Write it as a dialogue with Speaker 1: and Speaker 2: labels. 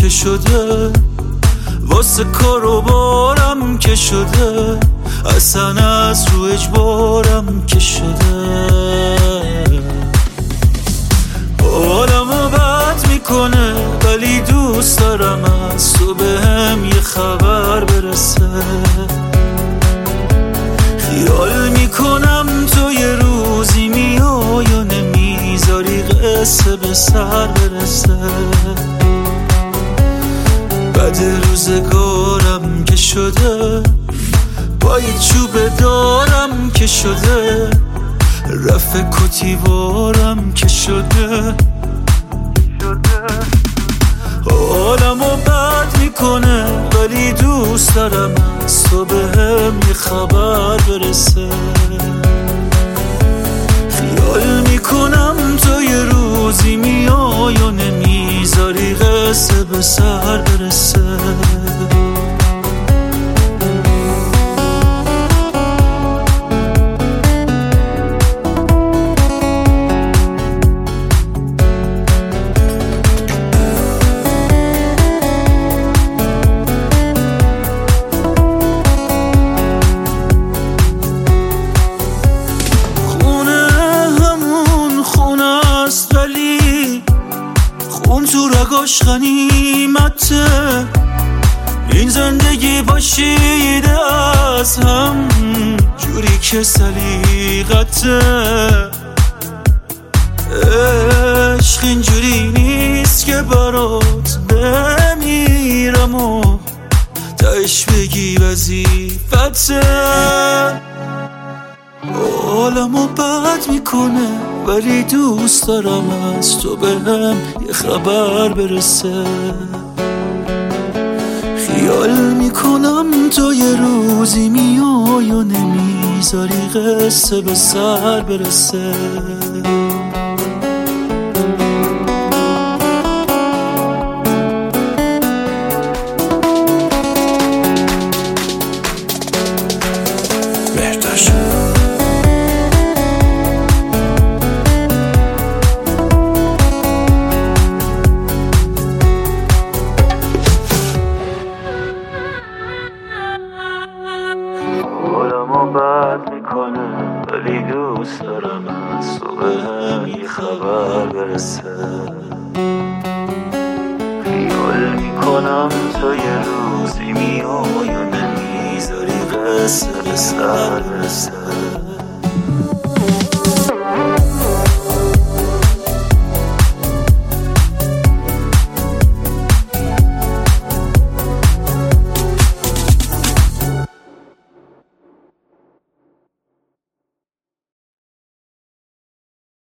Speaker 1: شده، واسه کار و بارم که شده، اصلا از رو اجبارم که شده. حالمو بد میکنه ولی دوست دارم از تو بهم یه خبر برسه. خیال میکنم تو یه روزی میای و نمیذاری قصه به سر برسه. بعد روزگارم که شده، با یه چوب دارم که شده، رفع کتیوارم که شده. حالمو بد میکنه ولی دوست دارم از تو بهم یه خبر برسه. خیال میکنم تو یه روزی میای و نمیذاری قصه به سر برسه. خون تو رگاش غنیمته، این زندگی باشیده از هم جوری که سلیقته. عشق اینجوری نیست که برات بمیرم و تهش بگی وظیفته. حالمو بد میکنه ولی دوست دارم از تو بهم یه خبر برسه. خیال میکنم تو یه روزی میای و نمیذاری قصه به سر برسه. حالمو بد میکنه ولی دوست دارم از تو بهم یه خبر برسه. خیال میکنم تو یه روزی میای و نمیذاری قصه به سر برسه.